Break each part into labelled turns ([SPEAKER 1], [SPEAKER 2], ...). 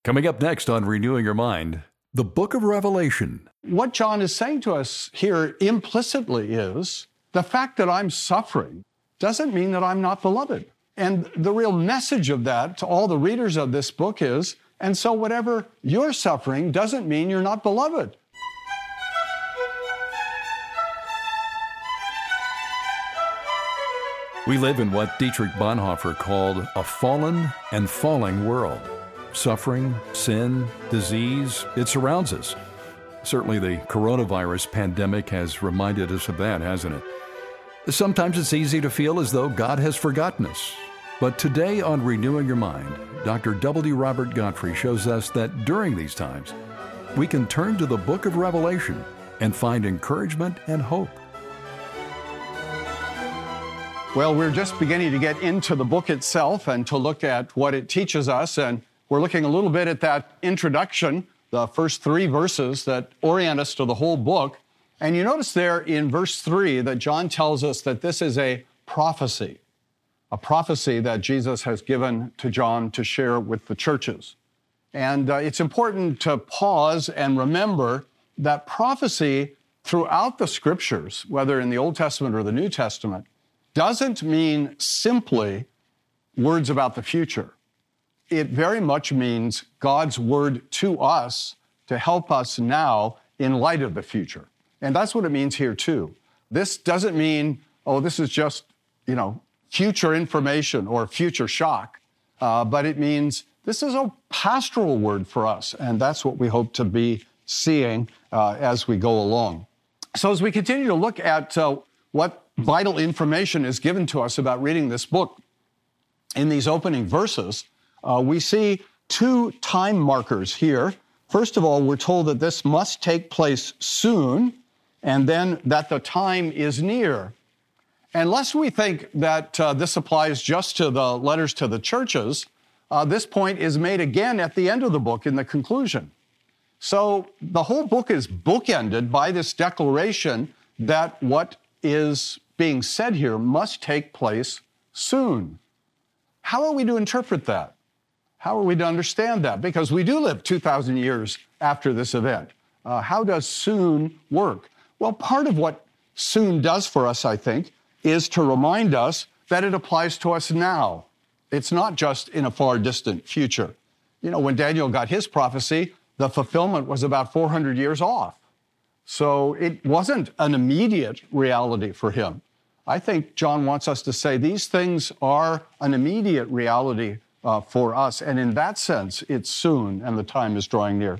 [SPEAKER 1] Coming up next on Renewing Your Mind, the book of Revelation.
[SPEAKER 2] What John is saying to us here implicitly is the fact that I'm suffering doesn't mean that I'm not beloved. And the real message of that to all the readers of this book is, and so whatever you're suffering doesn't mean you're not beloved.
[SPEAKER 1] We live in what Dietrich Bonhoeffer called a fallen and falling world. Suffering, sin, disease, it surrounds us. Certainly the coronavirus pandemic has reminded us of that, hasn't it? Sometimes it's easy to feel as though God has forgotten us. But today on Renewing Your Mind, Dr. W. Robert Godfrey shows us that during these times, we can turn to the book of Revelation and find encouragement and hope.
[SPEAKER 2] Well, we're just beginning to get into the book itself and to look at what it teaches us, and we're looking a little bit at that introduction, the first 3 verses that orient us to the whole book. And you notice there in verse 3 that John tells us that this is a prophecy that Jesus has given to John to share with the churches. And it's important to pause and remember that prophecy throughout the Scriptures, whether in the Old Testament or the New Testament, doesn't mean simply words about the future. It very much means God's word to us to help us now in light of the future. And that's what it means here too. This doesn't mean, this is just, future information or future shock, but it means this is a pastoral word for us, and that's what we hope to be seeing as we go along. So as we continue to look at what vital information is given to us about reading this book in these opening verses, we see 2 time markers here. First of all, we're told that this must take place soon, and then that the time is near. And lest we think that this applies just to the letters to the churches, this point is made again at the end of the book in the conclusion. So the whole book is bookended by this declaration that what is being said here must take place soon. How are we to interpret that? How are we to understand that? Because we do live 2,000 years after this event. How does soon work? Well, part of what soon does for us, I think, is to remind us that it applies to us now. It's not just in a far distant future. When Daniel got his prophecy, the fulfillment was about 400 years off. So it wasn't an immediate reality for him. I think John wants us to say these things are an immediate reality for us. And in that sense, it's soon and the time is drawing near.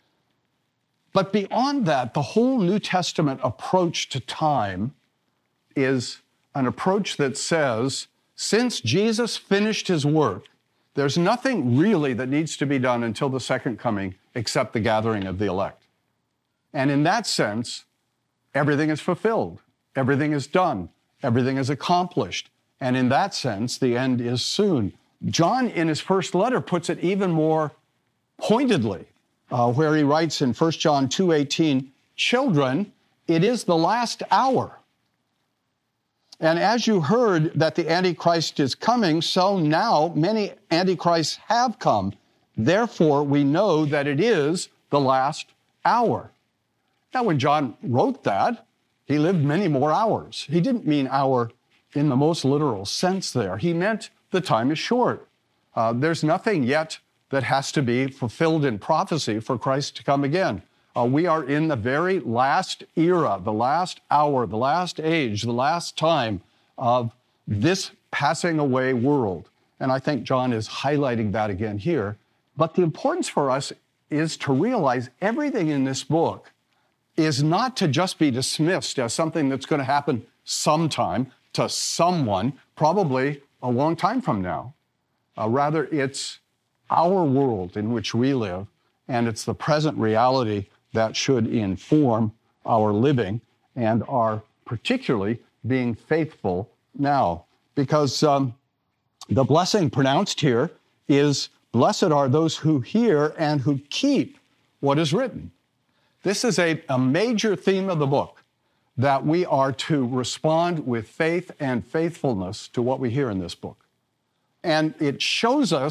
[SPEAKER 2] But beyond that, the whole New Testament approach to time is an approach that says, since Jesus finished his work, there's nothing really that needs to be done until the second coming except the gathering of the elect. And in that sense, everything is fulfilled, everything is done, everything is accomplished. And in that sense, the end is soon. John, in his first letter, puts it even more pointedly, where he writes in 1 John 2:18, "Children, it is the last hour. And as you heard that the Antichrist is coming, so now many Antichrists have come. Therefore, we know that it is the last hour." Now, when John wrote that, he lived many more hours. He didn't mean hour in the most literal sense there. He meant the time is short. There's nothing yet that has to be fulfilled in prophecy for Christ to come again. We are in the very last era, the last hour, the last age, the last time of this passing away world. And I think John is highlighting that again here. But the importance for us is to realize everything in this book is not to just be dismissed as something that's going to happen sometime to someone, probably a long time from now. Rather, it's our world in which we live, and it's the present reality that should inform our living and our particularly being faithful now. Because the blessing pronounced here is, blessed are those who hear and who keep what is written. This is a major theme of the book, that we are to respond with faith and faithfulness to what we hear in this book. And it shows us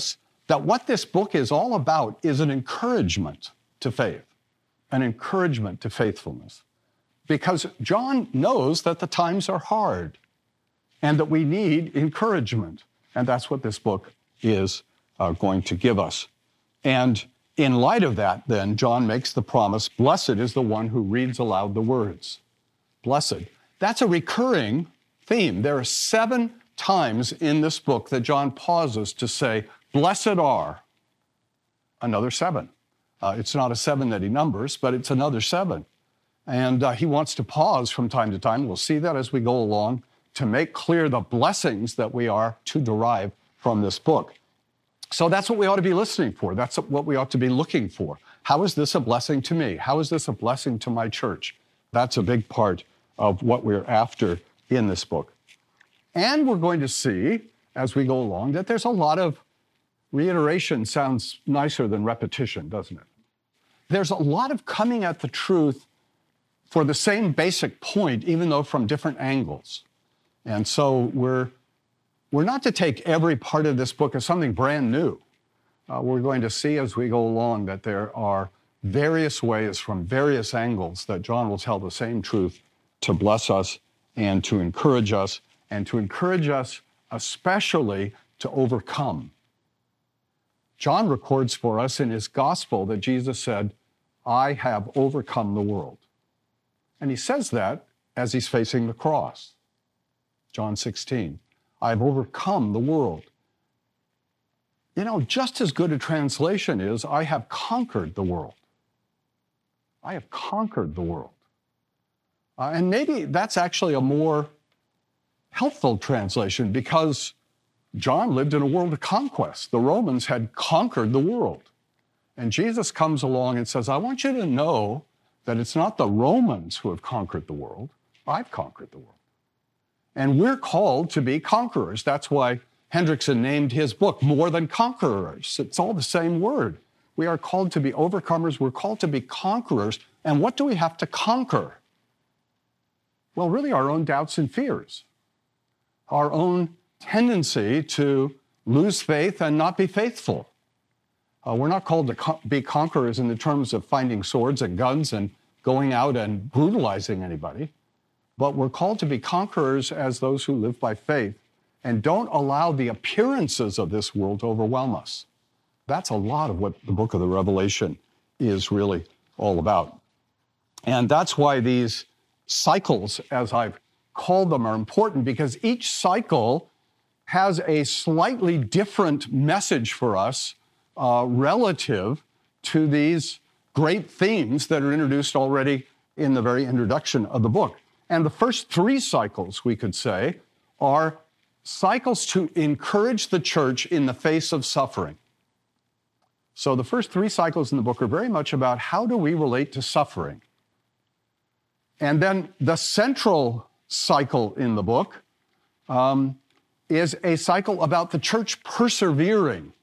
[SPEAKER 2] that what this book is all about is an encouragement to faith, an encouragement to faithfulness. Because John knows that the times are hard and that we need encouragement. And that's what this book is going to give us. And in light of that, then, John makes the promise, blessed is the one who reads aloud the words. Blessed. That's a recurring theme. There are 7 times in this book that John pauses to say, blessed are, another 7. It's not a 7 that he numbers, but it's another 7. And he wants to pause from time to time. We'll see that as we go along to make clear the blessings that we are to derive from this book. So that's what we ought to be listening for. That's what we ought to be looking for. How is this a blessing to me? How is this a blessing to my church? That's a big part of what we're after in this book. And we're going to see, as we go along, that there's a lot of reiteration. Sounds nicer than repetition, doesn't it? There's a lot of coming at the truth for the same basic point, even though from different angles. And so we're not to take every part of this book as something brand new. We're going to see as we go along that there are various ways from various angles that John will tell the same truth to bless us and to encourage us especially to overcome. John records for us in his gospel that Jesus said, I have overcome the world. And he says that as he's facing the cross. John 16, I've overcome the world. You know, just as good a translation is, I have conquered the world. I have conquered the world. And maybe that's actually a more helpful translation because John lived in a world of conquest. The Romans had conquered the world. And Jesus comes along and says, I want you to know that it's not the Romans who have conquered the world. I've conquered the world. And we're called to be conquerors. That's why Hendrickson named his book More Than Conquerors. It's all the same word. We are called to be overcomers. We're called to be conquerors. And what do we have to conquer? Well, really our own doubts and fears, our own tendency to lose faith and not be faithful. We're not called to be conquerors in the terms of finding swords and guns and going out and brutalizing anybody, but we're called to be conquerors as those who live by faith and don't allow the appearances of this world to overwhelm us. That's a lot of what the book of the Revelation is really all about. And that's why these cycles, as I've called them, are important, because each cycle has a slightly different message for us relative to these great themes that are introduced already in the very introduction of the book. And the first 3 cycles, we could say, are cycles to encourage the church in the face of suffering. So the first 3 cycles in the book are very much about how do we relate to suffering. And then the central cycle in the book is a cycle about the church persevering.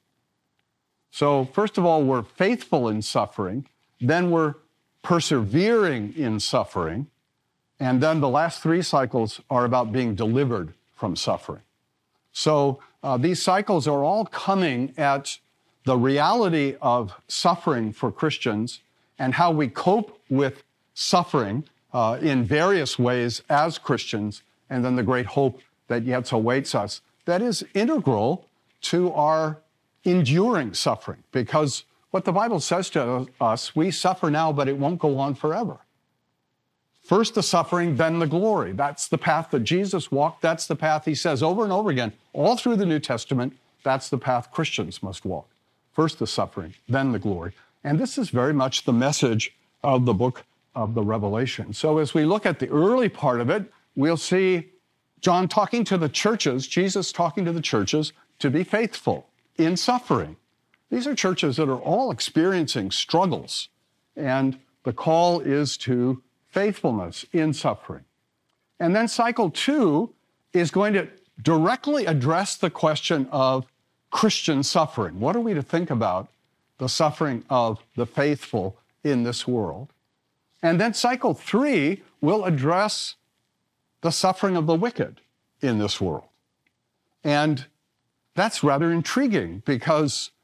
[SPEAKER 2] So first of all, we're faithful in suffering, then we're persevering in suffering, and then the last 3 cycles are about being delivered from suffering. So these cycles are all coming at the reality of suffering for Christians and how we cope with suffering in various ways as Christians, and then the great hope that yet awaits us that is integral to our enduring suffering, because what the Bible says to us, we suffer now, but it won't go on forever. First the suffering, then the glory. That's the path that Jesus walked. That's the path he says over and over again, all through the New Testament. That's the path Christians must walk. First the suffering, then the glory. And this is very much the message of the book of the Revelation. So as we look at the early part of it, we'll see John talking to the churches, Jesus talking to the churches to be faithful in suffering. These are churches that are all experiencing struggles, and the call is to faithfulness in suffering. And then cycle 2 is going to directly address the question of Christian suffering. What are we to think about the suffering of the faithful in this world? And then cycle 3 will address the suffering of the wicked in this world. And that's rather intriguing, because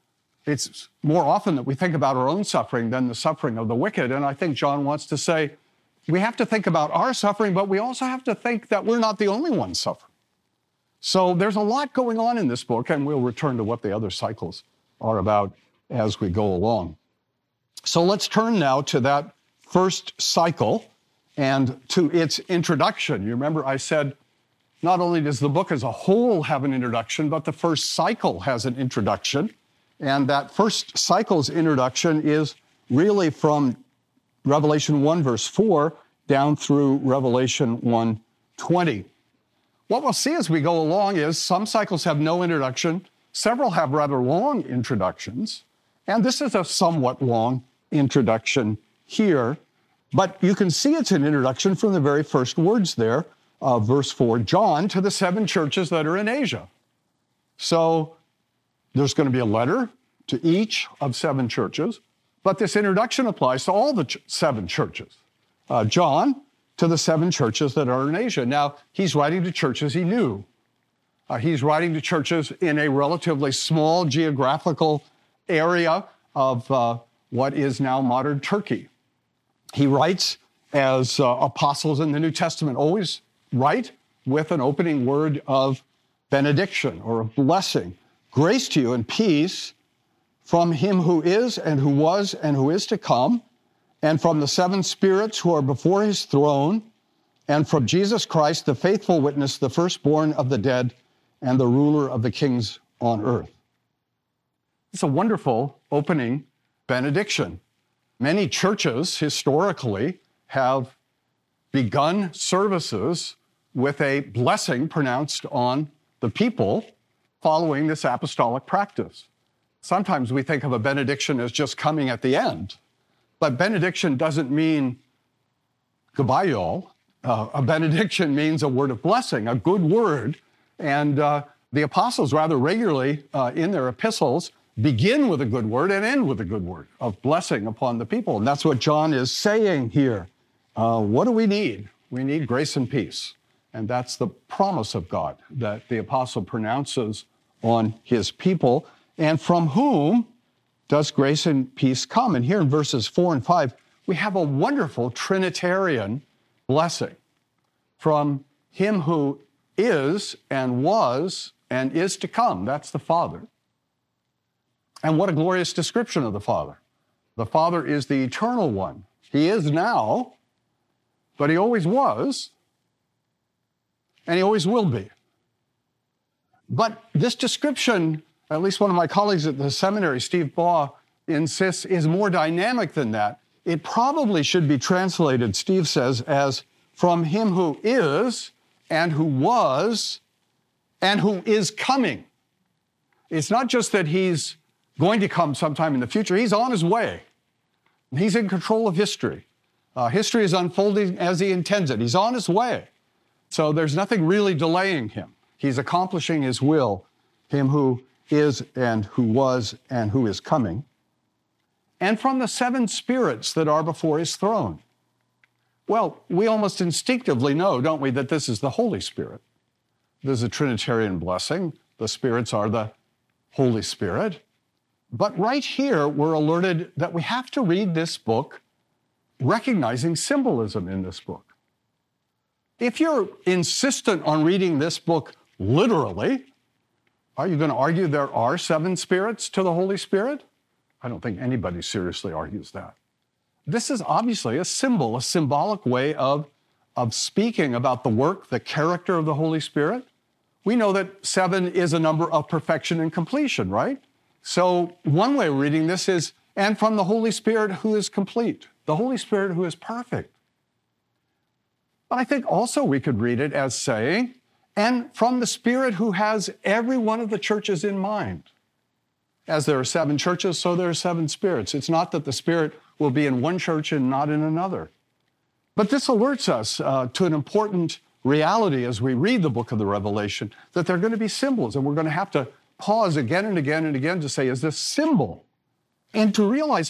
[SPEAKER 2] It's more often that we think about our own suffering than the suffering of the wicked. And I think John wants to say, we have to think about our suffering, but we also have to think that we're not the only ones suffering. So there's a lot going on in this book, and we'll return to what the other cycles are about as we go along. So let's turn now to that first cycle and to its introduction. You remember I said, not only does the book as a whole have an introduction, but the first cycle has an introduction. And that first cycle's introduction is really from Revelation 1, verse 4, down through Revelation 1:20. What we'll see as we go along is some cycles have no introduction, several have rather long introductions, and this is a somewhat long introduction here. But you can see it's an introduction from the very first words there, verse 4, John to the 7 churches that are in Asia. So there's going to be a letter to each of 7 churches, but this introduction applies to all the 7 churches. John to the 7 churches that are in Asia. Now, he's writing to churches he knew. He's writing to churches in a relatively small geographical area of what is now modern Turkey. He writes as apostles in the New Testament always write, with an opening word of benediction or of blessing. Grace to you and peace from him who is and who was and who is to come, and from the 7 spirits who are before his throne, and from Jesus Christ, the faithful witness, the firstborn of the dead, and the ruler of the kings on earth. It's a wonderful opening benediction. Many churches historically have begun services with a blessing pronounced on the people following this apostolic practice. Sometimes we think of a benediction as just coming at the end, but benediction doesn't mean goodbye, y'all. A benediction means a word of blessing, a good word. And the apostles rather regularly in their epistles begin with a good word and end with a good word of blessing upon the people. And that's what John is saying here. What do we need? We need grace and peace. And that's the promise of God that the apostle pronounces on his people. And from whom does grace and peace come? And here in verses 4 and 5, we have a wonderful Trinitarian blessing from him who is and was and is to come. That's the Father. And what a glorious description of the Father. The Father is the eternal one. He is now, but he always was, and he always will be. But this description, at least one of my colleagues at the seminary, Steve Baugh, insists is more dynamic than that. It probably should be translated, Steve says, as from him who is and who was and who is coming. It's not just that he's going to come sometime in the future. He's on his way. He's in control of history. History is unfolding as he intends it. He's on his way. So there's nothing really delaying him. He's accomplishing his will, him who is and who was and who is coming. And from the 7 spirits that are before his throne. Well, we almost instinctively know, don't we, that this is the Holy Spirit. There's a Trinitarian blessing. The spirits are the Holy Spirit. But right here, we're alerted that we have to read this book recognizing symbolism in this book. If you're insistent on reading this book literally, are you going to argue there are 7 spirits to the Holy Spirit? I don't think anybody seriously argues that. This is obviously a symbol, a symbolic way of speaking about the work, the character of the Holy Spirit. We know that 7 is a number of perfection and completion, right? So one way of reading this is, and from the Holy Spirit who is complete, the Holy Spirit who is perfect. But I think also we could read it as saying, and from the Spirit who has every one of the churches in mind. As there are 7 churches, so there are 7 spirits. It's not that the Spirit will be in one church and not in another. But this alerts us to an important reality as we read the book of the Revelation, that there are going to be symbols, and we're going to have to pause again and again and again to say, is this symbol? And to realize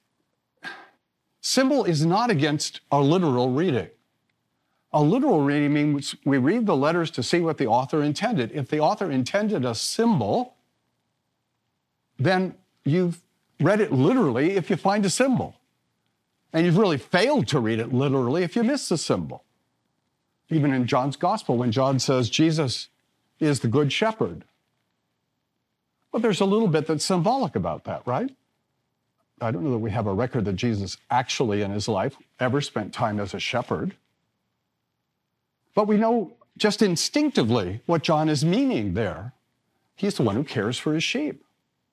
[SPEAKER 2] symbol is not against a literal reading. A literal reading means we read the letters to see what the author intended. If the author intended a symbol, then you've read it literally if you find a symbol. And you've really failed to read it literally if you miss the symbol. Even in John's gospel, when John says Jesus is the good shepherd. Well, there's a little bit that's symbolic about that, right? I don't know that we have a record that Jesus actually in his life ever spent time as a shepherd. But we know just instinctively what John is meaning there. He's the one who cares for his sheep.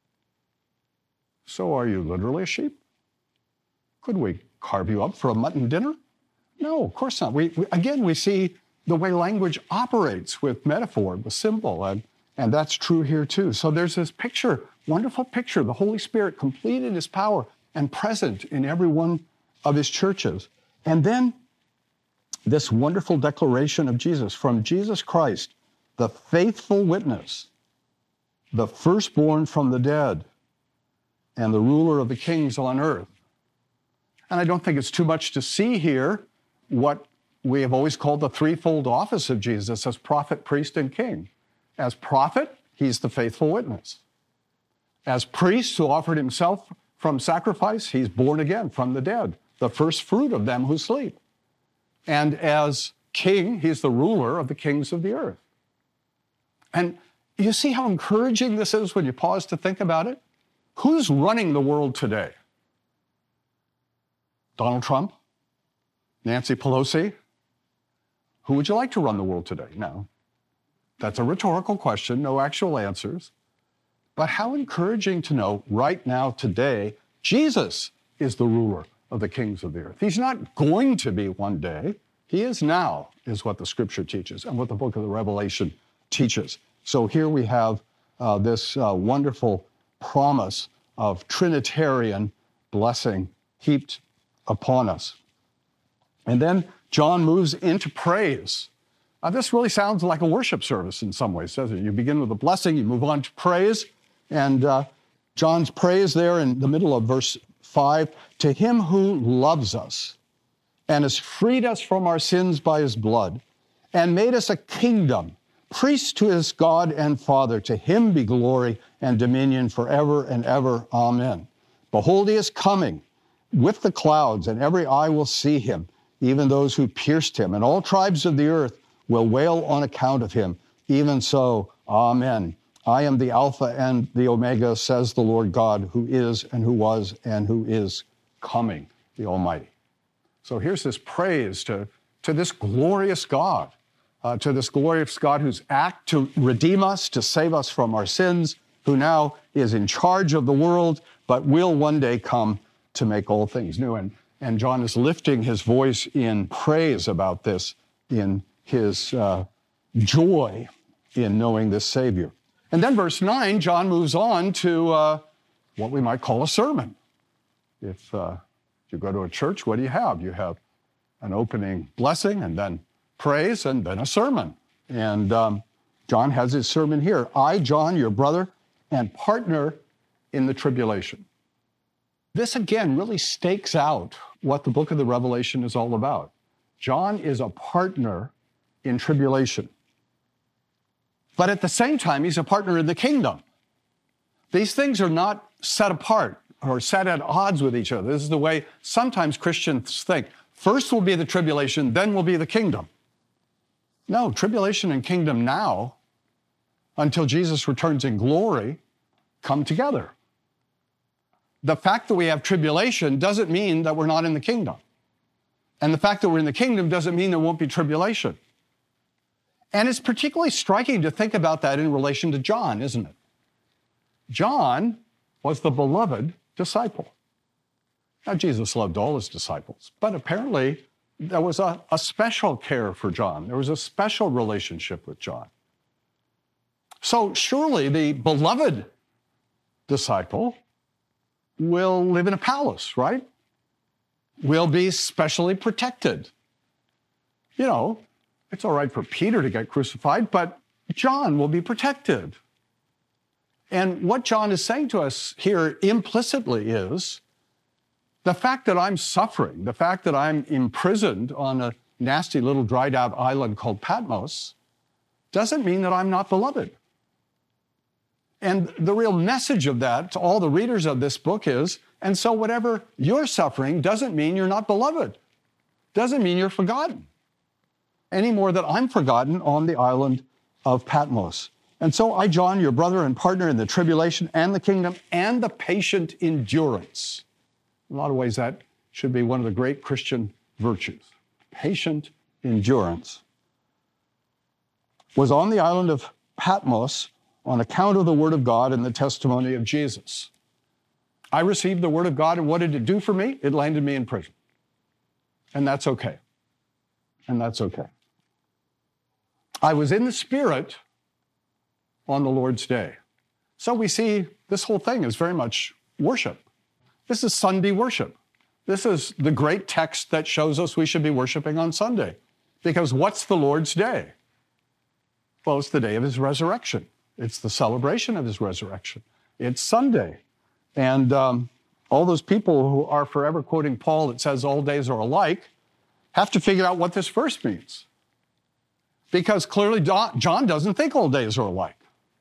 [SPEAKER 2] So are you literally a sheep? Could we carve you up for a mutton dinner? No, of course not. We see the way language operates with metaphor, with symbol, and that's true here too. So there's this picture, wonderful picture, the Holy Spirit complete in his power and present in every one of his churches. And then this wonderful declaration of Jesus, from Jesus Christ, the faithful witness, the firstborn from the dead, and the ruler of the kings on earth. And I don't think it's too much to see here what we have always called the threefold office of Jesus as prophet, priest, and king. As prophet, he's the faithful witness. As priest who offered himself from sacrifice, he's born again from the dead, the first fruit of them who sleep. And as king, he's the ruler of the kings of the earth. And you see how encouraging this is when you pause to think about it? Who's running the world today? Donald Trump? Nancy Pelosi? Who would you like to run the world today? No. That's a rhetorical question, no actual answers. But how encouraging to know right now, today, Jesus is the ruler of the kings of the earth. He's not going to be one day. He is now, is what the scripture teaches and what the book of the Revelation teaches. So here we have this wonderful promise of Trinitarian blessing heaped upon us. And then John moves into praise. This really sounds like a worship service in some ways, doesn't it? You begin with a blessing, you move on to praise, and John's praise there in the middle of verse 5, to him who loves us and has freed us from our sins by his blood and made us a kingdom, priests to his God and Father. To him be glory and dominion forever and ever. Amen. Behold, he is coming with the clouds, and every eye will see him, even those who pierced him, and all tribes of the earth will wail on account of him. Even so, amen. I am the Alpha and the Omega, says the Lord God, who is and who was and who is coming, the Almighty. So here's this praise to this glorious God, whose act to redeem us, to save us from our sins, who now is in charge of the world, but will one day come to make all things new. And John is lifting his voice in praise about this, in his joy in knowing this Savior. And then verse 9, John moves on to what we might call a sermon. If you go to a church, what do you have? You have an opening blessing and then praise and then a sermon. And John has his sermon here. I, John, your brother and partner in the tribulation. This again really stakes out what the book of the Revelation is all about. John is a partner in tribulation. But at the same time, he's a partner in the kingdom. These things are not set apart or set at odds with each other. This is the way sometimes Christians think. First will be the tribulation, then will be the kingdom. No, tribulation and kingdom now, until Jesus returns in glory, come together. The fact that we have tribulation doesn't mean that we're not in the kingdom. And the fact that we're in the kingdom doesn't mean there won't be tribulation. And it's particularly striking to think about that in relation to John, isn't it? John was the beloved disciple. Now, Jesus loved all his disciples, but apparently there was a special care for John. There was a special relationship with John. So surely the beloved disciple will live in a palace, right? Will be specially protected. You know, it's all right for Peter to get crucified, but John will be protected. And what John is saying to us here implicitly is the fact that I'm suffering, the fact that I'm imprisoned on a nasty little dried out island called Patmos, doesn't mean that I'm not beloved. And the real message of that to all the readers of this book is, and so whatever you're suffering doesn't mean you're not beloved. Doesn't mean you're forgotten. Any more than I'm forgotten on the island of Patmos. And so I, John, your brother and partner in the tribulation and the kingdom and the patient endurance. In a lot of ways, that should be one of the great Christian virtues. Patient endurance. Was on the island of Patmos on account of the word of God and the testimony of Jesus. I received the word of God, and what did it do for me? It landed me in prison. And that's okay. And that's okay. I was in the Spirit on the Lord's day. So we see this whole thing is very much worship. This is Sunday worship. This is the great text that shows us we should be worshiping on Sunday. Because what's the Lord's day? Well, it's the day of his resurrection. It's the celebration of his resurrection. It's Sunday. And all those people who are forever quoting Paul that says all days are alike have to figure out what this verse means. Because clearly John doesn't think all days are alike.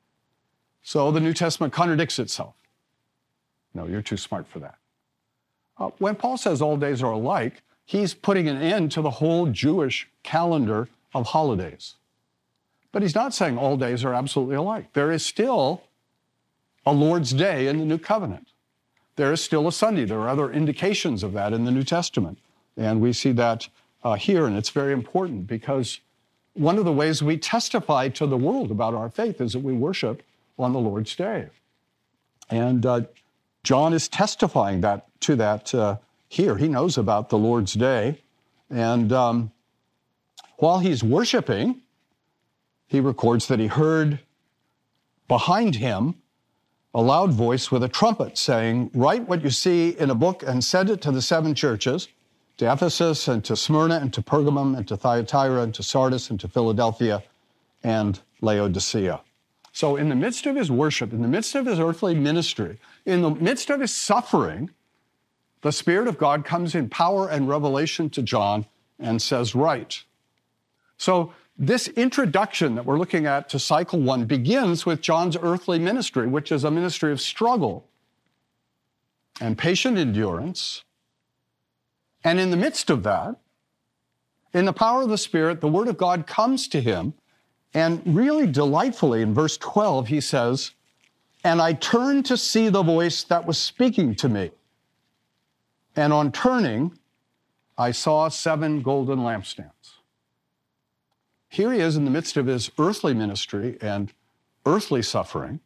[SPEAKER 2] So the New Testament contradicts itself. No, you're too smart for that. When Paul says all days are alike, he's putting an end to the whole Jewish calendar of holidays. But he's not saying all days are absolutely alike. There is still a Lord's Day in the New Covenant. There is still a Sunday. There are other indications of that in the New Testament. And we see that here, and it's very important because one of the ways we testify to the world about our faith is that we worship on the Lord's Day. And John is testifying to that here. He knows about the Lord's Day. And while he's worshiping, he records that he heard behind him a loud voice with a trumpet saying, "Write what you see in a book and send it to the 7 churches, to Ephesus and to Smyrna and to Pergamum and to Thyatira and to Sardis and to Philadelphia and Laodicea." So in the midst of his worship, in the midst of his earthly ministry, in the midst of his suffering, the Spirit of God comes in power and revelation to John and says, "Write." So this introduction that we're looking at to cycle 1 begins with John's earthly ministry, which is a ministry of struggle and patient endurance. And in the midst of that, in the power of the Spirit, the Word of God comes to him. And really delightfully, in verse 12, he says, "And I turned to see the voice that was speaking to me. And on turning, I saw 7 golden lampstands." Here he is in the midst of his earthly ministry and earthly suffering.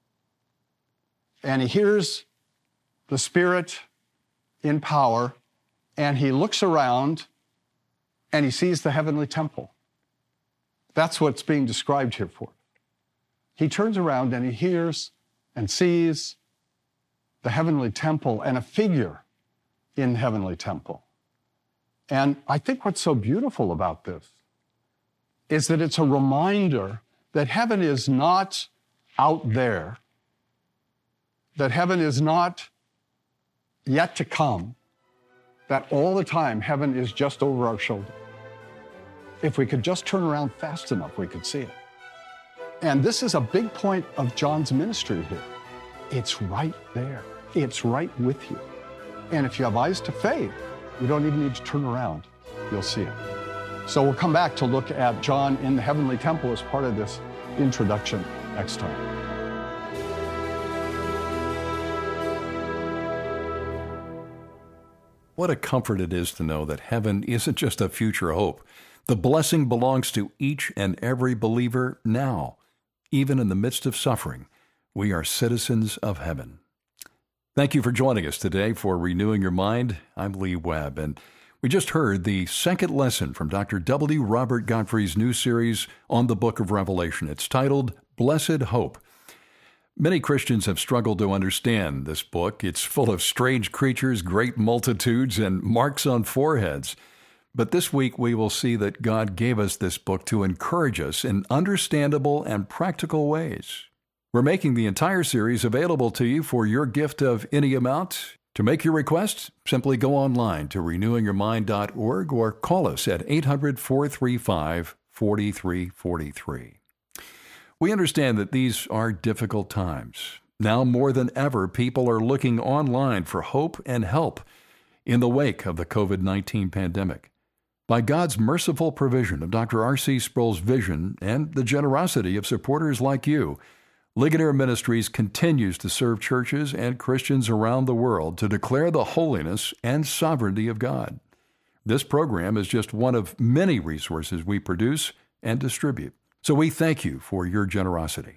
[SPEAKER 2] And he hears the Spirit in power, and he looks around and he sees the heavenly temple. That's what's being described here for. He turns around and he hears and sees the heavenly temple and a figure in the heavenly temple. And I think what's so beautiful about this is that it's a reminder that heaven is not out there, that heaven is not yet to come, that all the time heaven is just over our shoulder. If we could just turn around fast enough, we could see it. And this is a big point of John's ministry here. It's right there. It's right with you. And if you have eyes to faith, you don't even need to turn around. You'll see it. So we'll come back to look at John in the heavenly temple as part of this introduction next time.
[SPEAKER 1] What a comfort it is to know that heaven isn't just a future hope. The blessing belongs to each and every believer now. Even in the midst of suffering, we are citizens of heaven. Thank you for joining us today for Renewing Your Mind. I'm Lee Webb, and we just heard the second lesson from Dr. W. Robert Godfrey's new series on the book of Revelation. It's titled Blessed Hope. Many Christians have struggled to understand this book. It's full of strange creatures, great multitudes, and marks on foreheads. But this week we will see that God gave us this book to encourage us in understandable and practical ways. We're making the entire series available to you for your gift of any amount. To make your request, simply go online to renewingyourmind.org or call us at 800-435-4343. We understand that these are difficult times. Now more than ever, people are looking online for hope and help in the wake of the COVID-19 pandemic. By God's merciful provision of Dr. R.C. Sproul's vision and the generosity of supporters like you, Ligonier Ministries continues to serve churches and Christians around the world to declare the holiness and sovereignty of God. This program is just one of many resources we produce and distribute. So we thank you for your generosity.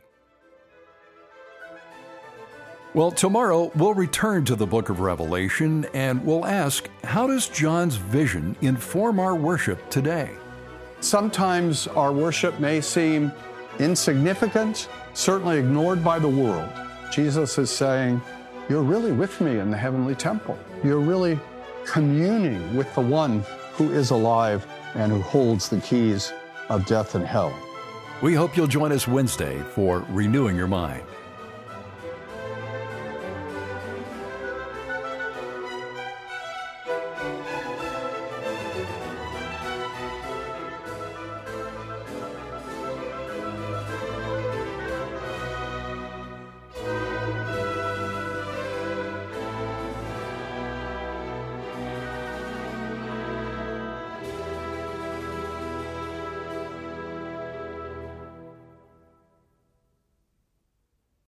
[SPEAKER 1] Well, tomorrow we'll return to the book of Revelation and we'll ask, how does John's vision inform our worship today?
[SPEAKER 2] Sometimes our worship may seem insignificant, certainly ignored by the world. Jesus is saying, you're really with me in the heavenly temple. You're really communing with the one who is alive and who holds the keys of death and hell.
[SPEAKER 1] We hope you'll join us Wednesday for Renewing Your Mind.